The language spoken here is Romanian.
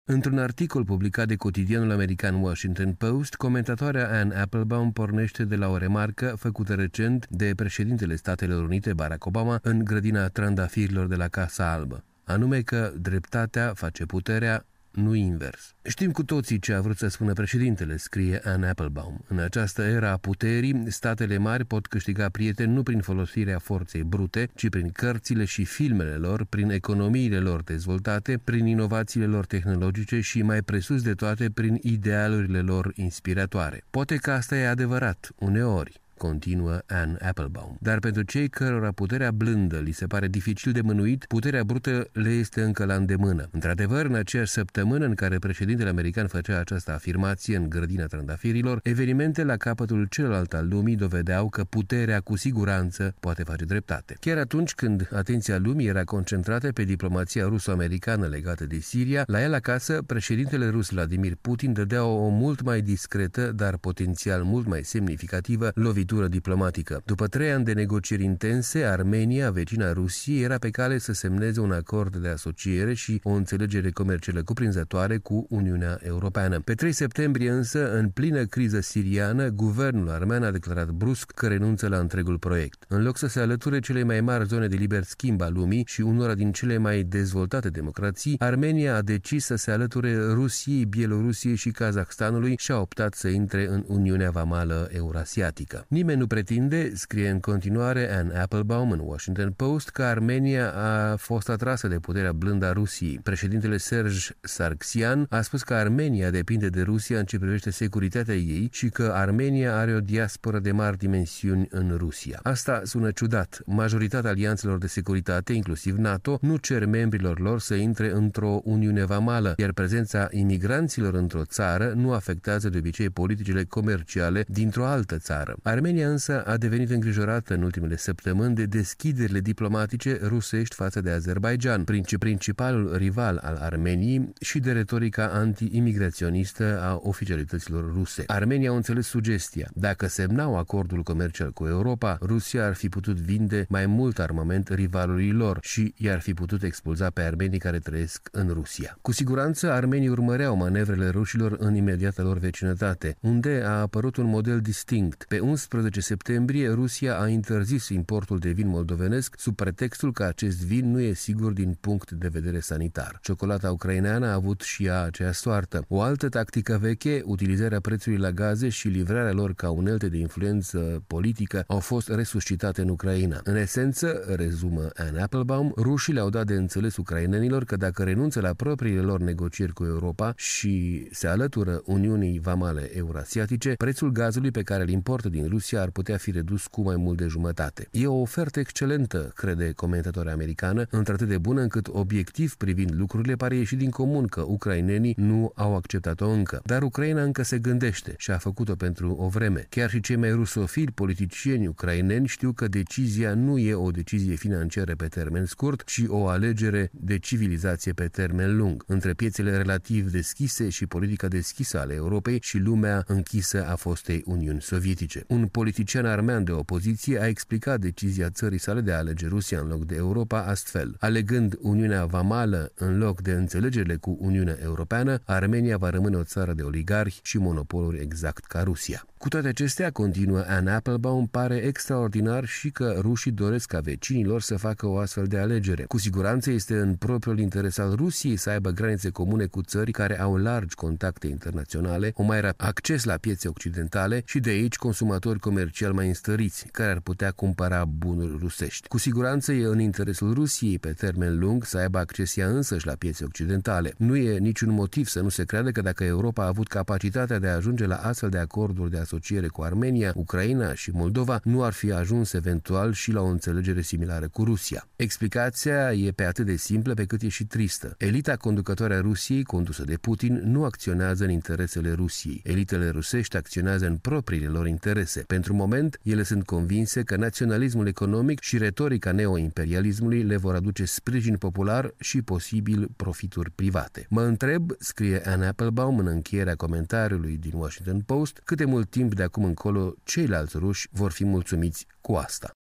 Într-un articol publicat de cotidianul american Washington Post, comentatoarea Anne Applebaum pornește de la o remarcă făcută recent de președintele Statelor Unite, Barack Obama, în grădina trandafirilor de la Casa Albă, anume că dreptatea face puterea, nu invers. Știm cu toții ce a vrut să spună președintele, scrie Anne Applebaum. În această era a puterii, statele mari pot câștiga prieteni nu prin folosirea forței brute, ci prin cărțile și filmele lor, prin economiile lor dezvoltate, prin inovațiile lor tehnologice și, mai presus de toate, prin idealurile lor inspiratoare. Poate că asta e adevărat, uneori, continuă Anne Applebaum. Dar pentru cei cărora puterea blândă li se pare dificil de mânuit, puterea brută le este încă la îndemână. Într-adevăr, în aceeași săptămână în care președintele american făcea această afirmație în grădina trandafirilor, evenimente la capătul celălalt al lumii dovedeau că puterea cu siguranță poate face dreptate. Chiar atunci când atenția lumii era concentrată pe diplomația ruso-americană legată de Siria, la el acasă, președintele rus Vladimir Putin dădea o mult mai discretă, dar potențial mult mai semnificativă lovitură diplomatică. După 3 ani de negocieri intense, Armenia, vecina Rusiei, era pe cale să semneze un acord de asociere și o înțelegere comercială cuprinzătoare cu Uniunea Europeană. Pe 3 septembrie însă, în plină criză siriană, guvernul armean a declarat brusc că renunță la întregul proiect. În loc să se alăture cele mai mari zone de liber schimb a lumii și unora din cele mai dezvoltate democrații, Armenia a decis să se alăture Rusiei, Bielorusiei și Kazahstanului și a optat să intre în Uniunea Vamală Eurasiatică. Nimeni nu pretinde, scrie în continuare Anne Applebaum în Washington Post, că Armenia a fost atrasă de puterea blândă a Rusiei. Președintele Serge Sargsyan a spus că Armenia depinde de Rusia în ce privește securitatea ei și că Armenia are o diasporă de mari dimensiuni în Rusia. Asta sună ciudat. Majoritatea alianțelor de securitate, inclusiv NATO, nu cer membrilor lor să intre într-o uniune vamală, iar prezența imigranților într-o țară nu afectează de obicei politicile comerciale dintr-o altă țară. Armenia însă a devenit îngrijorată în ultimele săptămâni de deschiderile diplomatice rusești față de Azerbaidjan, principalul rival al Armeniei, și de retorica anti-imigraționistă a oficialităților ruse. Armenia a înțeles sugestia. Dacă semnau acordul comercial cu Europa, Rusia ar fi putut vinde mai mult armament rivalului lor și i-ar fi putut expulza pe armenii care trăiesc în Rusia. Cu siguranță, armenii urmăreau manevrele rușilor în imediata lor vecinătate, unde a apărut un model distinct. Pe 11 septembrie, Rusia a interzis importul de vin moldovenesc sub pretextul că acest vin nu e sigur din punct de vedere sanitar. Ciocolata ucraineană a avut și ea aceeași soartă. O altă tactică veche, utilizarea prețului la gaze și livrarea lor ca unelte de influență politică, au fost resuscitate în Ucraina. În esență, rezumă Anne Applebaum, rușii le-au dat de înțeles ucrainenilor că dacă renunță la propriile lor negocieri cu Europa și se alătură Uniunii Vamale Eurasiatice, prețul gazului pe care îl importă din Rusia ar putea fi redus cu mai mult de jumătate. E o ofertă excelentă, crede comentatoarea americană, într-atât de bună încât, obiectiv privind lucrurile, pare ieși din comun că ucrainenii nu au acceptat-o încă. Dar Ucraina încă se gândește și a făcut-o pentru o vreme. Chiar și cei mai rusofili politicieni ucraineni știu că decizia nu e o decizie financiară pe termen scurt, ci o alegere de civilizație pe termen lung, între piețele relativ deschise și politica deschisă ale Europei și lumea închisă a fostei Uniuni Sovietice. Un politician armean de opoziție a explicat decizia țării sale de a alege Rusia în loc de Europa astfel: alegând Uniunea Vamală în loc de înțelegerile cu Uniunea Europeană, Armenia va rămâne o țară de oligarhi și monopoluri exact ca Rusia. Cu toate acestea, continuă Anne Applebaum, pare extraordinar și că rușii doresc ca vecinii lor să facă o astfel de alegere. Cu siguranță este în propriul interes al Rusiei să aibă granițe comune cu țări care au largi contacte internaționale, o mai rapid acces la piețe occidentale și de aici consumatori comercial mai înstăriți, care ar putea cumpăra bunuri rusești. Cu siguranță e în interesul Rusiei pe termen lung să aibă acces ea însăși la piețe occidentale. Nu e niciun motiv să nu se creadă că dacă Europa a avut capacitatea de a ajunge la astfel de acorduri de asociere cu Armenia, Ucraina și Moldova, nu ar fi ajuns eventual și la o înțelegere similară cu Rusia. Explicația e pe atât de simplă pe cât e și tristă. Elita conducătoare a Rusiei, condusă de Putin, nu acționează în interesele Rusiei. Elitele rusești acționează în propriile lor interese. Pentru moment, ele sunt convinse că naționalismul economic și retorica neoimperialismului le vor aduce sprijin popular și posibil profituri private. Mă întreb, scrie Anne Applebaum în încheierea comentariului din Washington Post, cât de mult timp de acum încolo ceilalți ruși vor fi mulțumiți cu asta.